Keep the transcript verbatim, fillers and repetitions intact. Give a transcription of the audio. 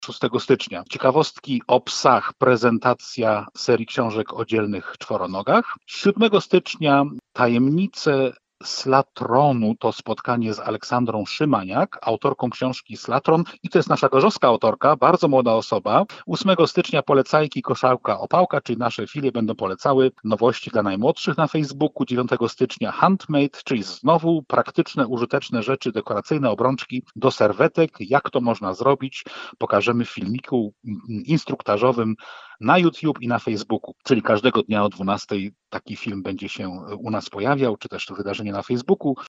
szóstego stycznia. Ciekawostki o psach, prezentacja serii książek o dzielnych czworonogach. siódmego stycznia tajemnice Slatronu to spotkanie z Aleksandrą Szymaniak, autorką książki Slatron i to jest nasza gorzowska autorka, bardzo młoda osoba. ósmego stycznia polecajki Koszałka Opałka, czyli nasze filie będą polecały nowości dla najmłodszych na Facebooku. dziewiątego stycznia Handmade, czyli znowu praktyczne, użyteczne rzeczy, dekoracyjne obrączki do serwetek. Jak to można zrobić? Pokażemy w filmiku instruktażowym na YouTube i na Facebooku, czyli każdego dnia o dwunastej taki film będzie się u nas pojawiał, czy też to wydarzenie na Facebooku.